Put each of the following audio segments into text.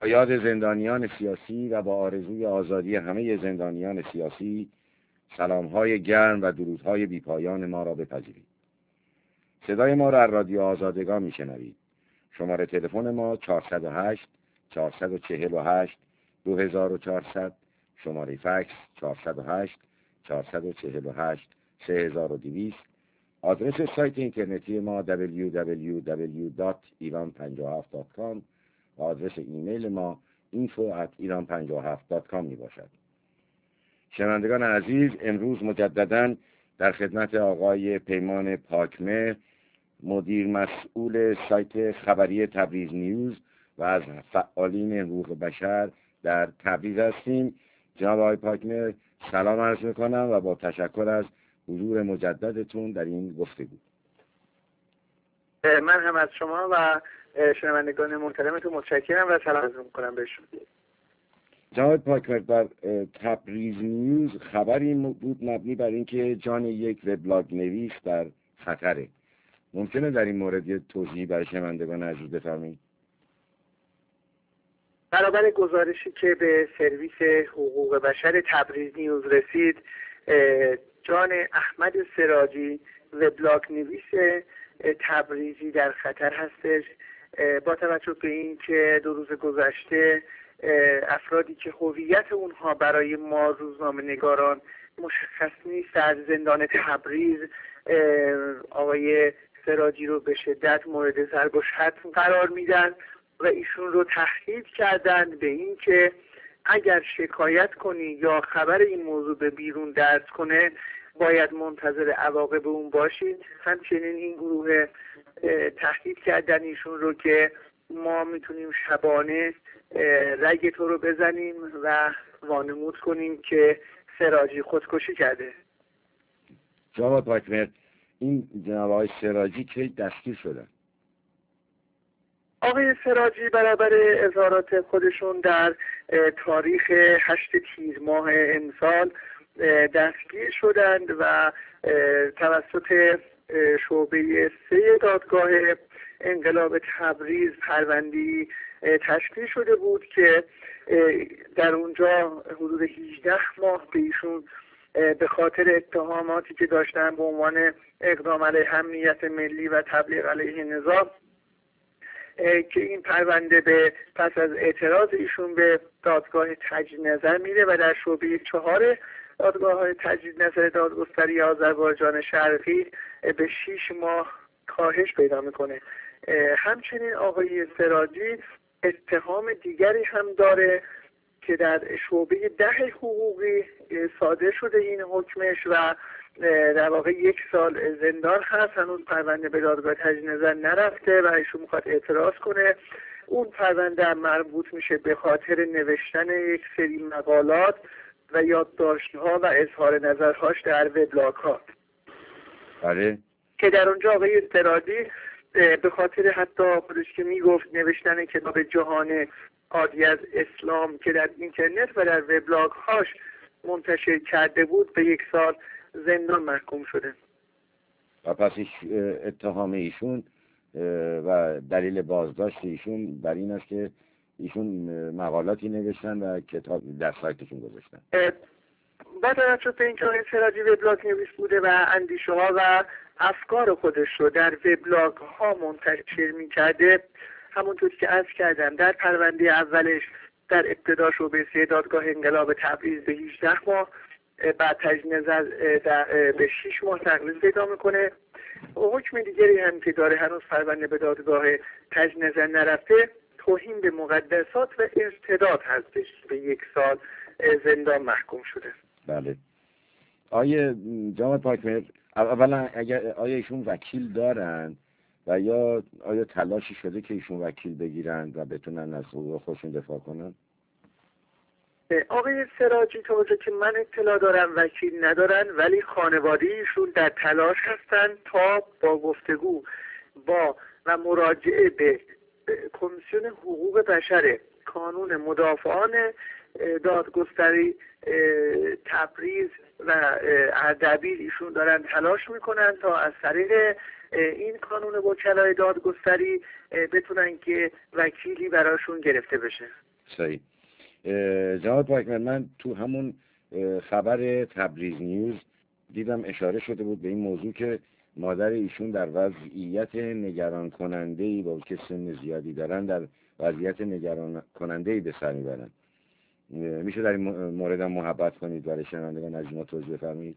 با یاد زندانیان سیاسی و با آرزوی آزادی همه زندانیان سیاسی سلام‌های گرم و درودهای بی‌پایان ما را بپذیرید. صدای ما را از رادیو آزادگان میشنوید. شماره تلفن ما 408 448 2400، شماره فکس 408 448 3200. آدرس سایت اینترنتی ما www.iran57.com و آدرس ایمیل ما info@iran57.com می باشد. شنوندگان عزیز، امروز مجدداً در خدمت آقای پیمان پاکمهر، مدیر مسئول سایت خبری تبریز نیوز و از فعالین حقوق بشر در تبریز هستیم. جناب آقای پاکمهر، سلام عرض میکنم و با تشکر از حضور مجددتون در این گفتگو. من هم از شما و شنوندگان محترمتون متشکرم و سلام عرض میکنم بهشون. جناب پاکمهر، در تبریز نیوز خبری بود مبنی بر اینکه جان یک وبلاگ نویس در خطره. ممکنه در این مورد یه توضیحی برای شنوندگان عزیز بفرمایید؟ برابر گزارشی که به سرویس حقوق بشر تبریز نیوز رسید، جان احمد سراجی وبلاگ نویس تبریزی در خطر هستش. با توجه به این که 2 روز گذشته افرادی که هویت اونها برای ما روزنامه نگاران مشخص نیست از زندان تبریز آقای سراجی رو به شدت مورد ضرب و شتم قرار میدن و ایشون رو تهدید کردن به این که اگر شکایت کنی یا خبر این موضوع به بیرون درز کنه باید منتظر عواقب اون باشید. همچنین این گروه تهدید کردن ایشون رو که ما میتونیم شبانه رگ تو رو بزنیم و وانمود کنیم که سراجی خودکشی کرده. جناب پاکمهر، این جناب آقای سراجی کی دستگیر شدن؟ آقای سراجی برابر اظهارات خودشون در تاریخ 8 تیر ماه امسال دستگیر شدند و توسط شعبه 3 دادگاه انقلاب تبریز پرونده‌ای تشکیل شده بود که در اونجا حدود 18 ماه به ایشون به خاطر اتهاماتی که داشتن به عنوان اقدام علیه امنیت ملی و تبلیغ علیه نظام، که این پرونده به پس از اعتراض ایشون به دادگاه تجدید نظر میره و در شعبه 4 دادگاه تجدید نظر دادگستری آذربایجان شرقی به 6 ماه کاهش پیدا میکنه. همچنین آقای سراجی اتهام دیگری هم داره که در شعبه 10 حقوقی صادر شده این حکمش و در واقع 1 سال زندان هست. هنوز پرونده به دادگاه تجدید نظر نرفته و ایشون میخواد اعتراض کنه. اون پرونده مربوط میشه به خاطر نوشتن یک سری مقالات و یادداشت‌ها و اظهار نظرهاش در وبلاگ ها. بله. که در اونجا آقای سراجی به خاطر حتی خودش که میگفت نوشتن کتاب جهان عادی از اسلام که در اینترنت و در وبلاگ هاش منتشر کرده بود به 1 سال زندان محکوم شده. و پس اتهام ایشون و دلیل بازداشت ایشون بر این است که ایشون مقالاتی نوشتن و کتاب در سایتشون گذاشتن. با توجه به اینکه آقای سراجی وبلاگ نویس بوده و اندیشه ها و افکار خودش رو در وبلاگ ها منتشر می‌کرده، همونطور که عرض کردم در پرونده اولش در ابتدا شعبه 3 دادگاه انقلاب تبریز به 18 ماه، بعد تجدید نظر به 6 ماه تقلیل پیدا میکنه. حکم دیگری هم که داره، هنوز پرونده به دادگاه تجدید نظر نرفته، توهین به مقدسات و ارتداد هستش، به 1 سال زندان محکوم شده. بله. آیا جناب پاکمهر، اولا آیا ایشون وکیل دارن و یا آیا تلاشی شده که ایشون وکیل بگیرن و بتونن از حقوق خودشون دفاع کنن؟ آقای سراجی تا اونجا که من اطلاع دارم وکیل ندارن، ولی خانواده ایشون در تلاش هستن تا با گفتگو با و مراجعه به کمیسیون حقوق بشر کانون مدافعان دادگستری تبریز و اردبیل ایشون دارن تلاش میکنن تا از طریق این کانون وکلای دادگستری بتونن که وکیلی براشون گرفته بشه. صحیح. جناب پاکمن، من تو همون خبر تبریز نیوز دیدم اشاره شده بود به این موضوع که مادر ایشون در وضعیت نگران کننده‌ای با که سن زیادی دارن در وضعیت نگران کننده‌ای به سر میبرن. میشه در این مورد هم محبت کنید برای شنوندگان از ما توضیح بفرمایید؟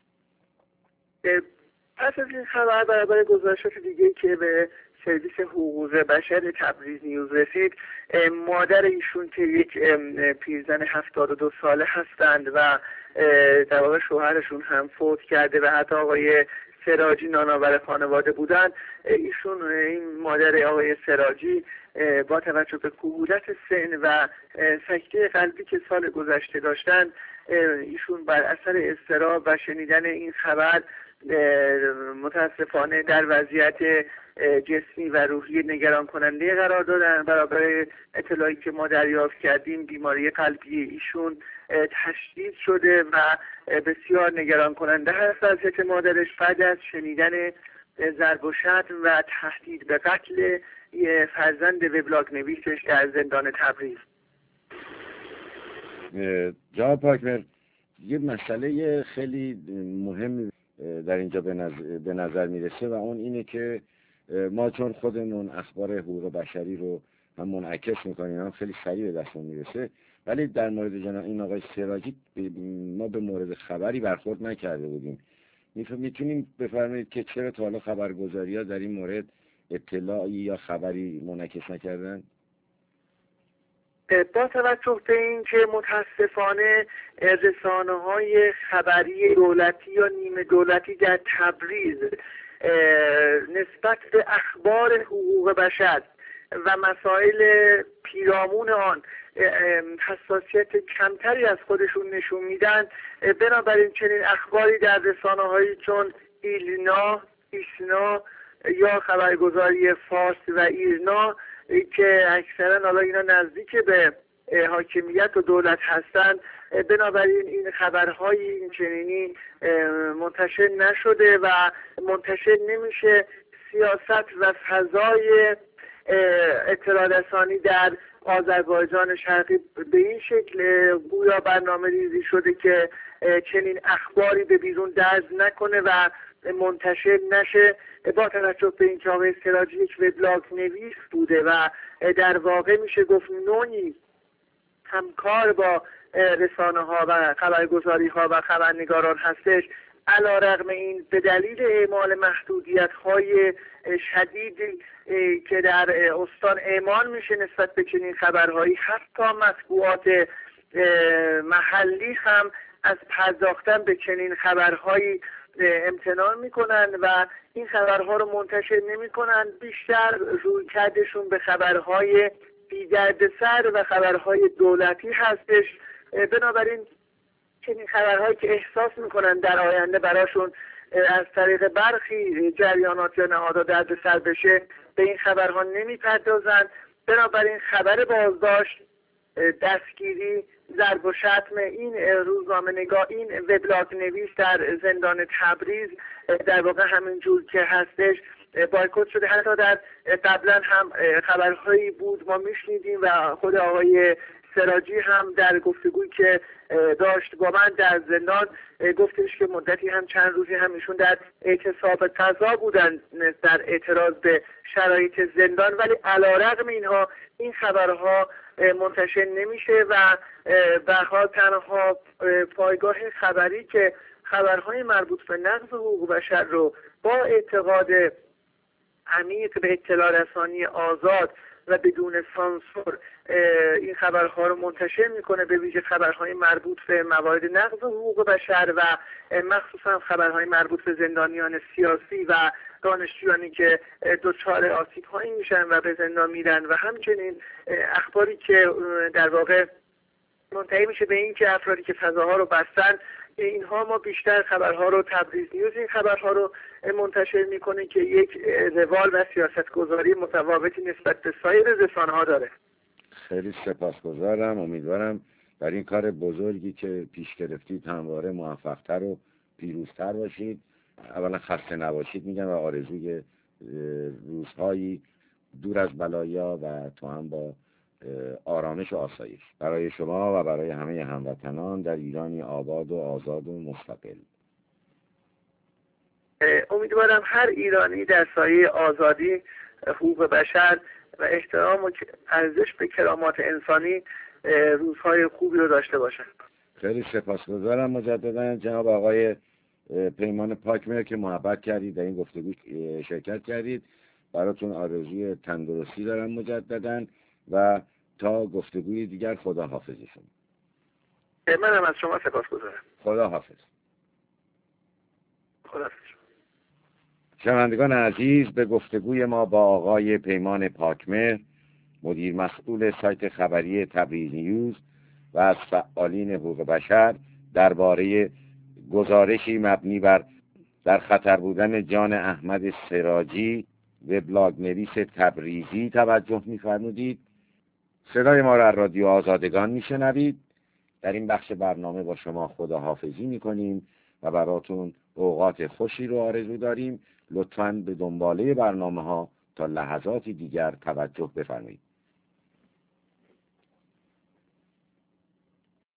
پس از این خبر برابر گزارشات دیگه که به سرویس حقوق بشر تبریز نیوز رسید، مادر ایشون که یک پیرزن 72 ساله هستند و در واقع شوهرشون هم فوت کرده و حتی آقای سراجی نانآور خانواده بودن، ایشون این مادر آقای سراجی با توجه به کهولت سن و سکته قلبی که سال گذشته داشتن، ایشون بر اثر اضطراب و شنیدن این خبر متاسفانه در وضعیت جسمی و روحی نگران کننده قرار دادن. برابر اطلاعی که ما دریافت کردیم، بیماری قلبی ایشون تشدید شده و بسیار نگران کننده هست وضعیت مادرش بعد از شنیدن ضرب و شتم و تهدید به قتل فرزند وبلاگ نویسش در زندان تبریز. جناب پاکمر، یه مسئله خیلی مهم در اینجا به نظر میرسه و اون اینه که ما چون خودمون اخبار حقوق بشری رو هم منعکس میکنیم، هم خیلی سریع به دستمون میرسه، ولی در مورد جناب این آقای سراجی ما به مورد خبری برخورد نکرده بودیم. میتونیم بفرمایید که چرا تا حالا خبرگزاری‌ها در این مورد اطلاعی یا خبری منعکس نکردن؟ با توجه به این که متاسفانه رسانه‌های خبری دولتی یا نیمه دولتی در تبریز نسبت به اخبار حقوق بشر و مسائل پیرامون آن حساسیت کمتری از خودشون نشون میدن، بنابراین چنین اخباری در رسانه‌هایی چون ایسنا یا خبرگزاری فارس و ایرنا که اکثرا حالا اینا نزدیک به حاکمیت و دولت هستند، بنابراین این خبرهای این چنینی منتشر نشده و منتشر نمیشه. سیاست و فضای اطلاع رسانی در آذربایجان شرقی به این شکل گویا برنامه ریزی شده که چنین اخباری به بیرون درز نکنه و منتشر نشه. با توجه به این که آقای سراجی یک وبلاگ نویس بوده و در واقع میشه گفت نوعی همکار با رسانه ها و خبرگزاری ها و خبرنگاران هستش، علیرغم این به دلیل اعمال محدودیت های شدیدی که در استان اعمال میشه نسبت به چنین خبرهایی، حتی مطبوعات محلی هم از پرداختن به چنین خبرهایی امتناع میکنن و این خبرها رو منتشر نمیکنن. بیشتر روی کردشون به خبرهای بی‌دردسر و خبرهای دولتی هستش. بنابراین چنین خبرهایی که احساس میکنن در آینده براشون از طریق برخی جریانات یا نهادها دردسر بشه، به این خبرها نمیپردازن. بنابراین خبر بازداشت، دستگیری، ضرب و شتم این روزنامه‌نگار، این وبلاگ نویس در زندان تبریز در واقع همین جور که هستش بایکوت شده. حتی در قبلا هم خبرهایی بود ما میشنیدیم و خود آقای سراجی هم در گفتگویی که داشت با من در زندان گفتش که مدتی هم چند روزی هم ایشون در اعتصاب قضا بودن در اعتراض به شرایط زندان، ولی علیرغم اینها این خبرها منتشر نمیشه و به حال تنها پایگاه خبری که خبرهای مربوط به نقض حقوق بشر رو با اعتقاد عمیق به اطلاع رسانی آزاد و بدون سانسور این خبرها رو منتشر میکنه، به ویژه خبرهای مربوط به موارد نقض حقوق بشر و مخصوصا خبرهای مربوط به زندانیان سیاسی و دانشجویانی که دچار آسیب‌هایی میشن و به زندان میرن و همچنین اخباری که در واقع منتهی میشه به این که افرادی که فضاها رو بستن. اینها ما بیشتر خبرها رو تبریز نیوز این خبرها رو منتشر میکنه که یک روال و سیاستگذاری متفاوتی نسبت به سایر رسانه‌ها داره. خیلی سپاسگزارم. امیدوارم در این کار بزرگی که پیش گرفتید همواره موفق‌تر و پیروزتر باشید. اولا خسته نباشید میگم و آرزوی روزهایی دور از بلایا و تو هم با آرامش و آسایش برای شما و برای همه هموطنان در ایرانی آباد و آزاد و مستقل. امیدوارم هر ایرانی در سایه آزادی، حقوق بشر و احترام و ارزش به کرامات انسانی روزهای خوبی رو داشته باشن. خیلی سپاسگزارم مجددا جناب آقای پیمان پاکمهر که محبت کردید در این گفتگو شرکت کردید. براتون آرزوی تندرستی دارم مجددا و تا گفتگوی دیگر خدا حافظ شما. منم از شما سپاسگزارم. خدا حافظ. خدا حافظ. شنوندگان عزیز، به گفتگوی ما با آقای پیمان پاکمهر، مدیر مسئول سایت خبری تبریز نیوز و از فعالین حقوق بشر درباره گزارشی مبنی بر در خطر بودن جان احمد سراجی وبلاگ نویس تبریزی توجه می‌فرمودید. صدای ما را از رادیو آزادگان میشنوید. در این بخش برنامه با شما خداحافظی میکنیم و براتون اوقات خوشی رو آرزو داریم. لطفاً به دنباله برنامه ها تا لحظاتی دیگر توجه بفرمایید.